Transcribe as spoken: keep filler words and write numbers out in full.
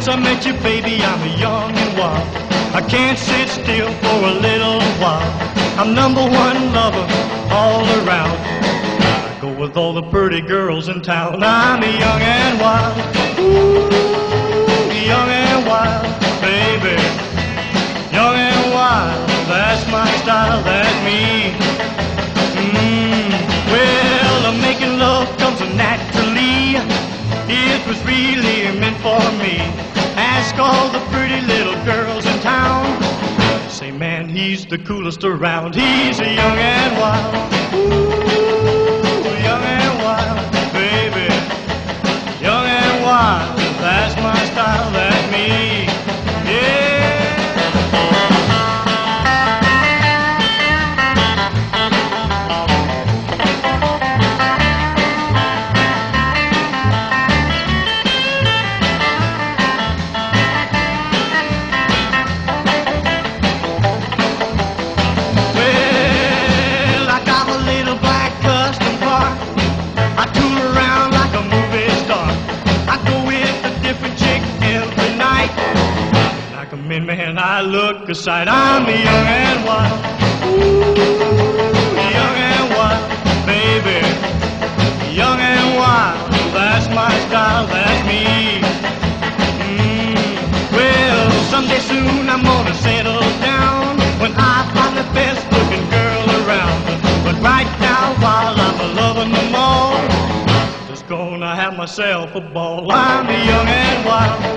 since I met you, baby, I'm young and wild. I can't sit still for a little while. I'm number one lover all around. I go with all the pretty girls in town. I'm young and wild. Ooh, young and wild, baby. Young and wild, that's my style, that's me. Mm, well, making love comes naturally. It was really meant for me. Ask all the pretty little girls in town. Say, man, he's the coolest around. He's a young and wild. Ooh, young and wild, baby. Young and wild, that's my style, that's me. Yeah. Man, I look aside, I'm young and wild. Ooh, young and wild, baby. Young and wild, that's my style, that's me. Mm, well, someday soon I'm gonna settle down when I find the best looking girl around. But right now, while I'm loving them all, just gonna have myself a ball. I'm young and wild.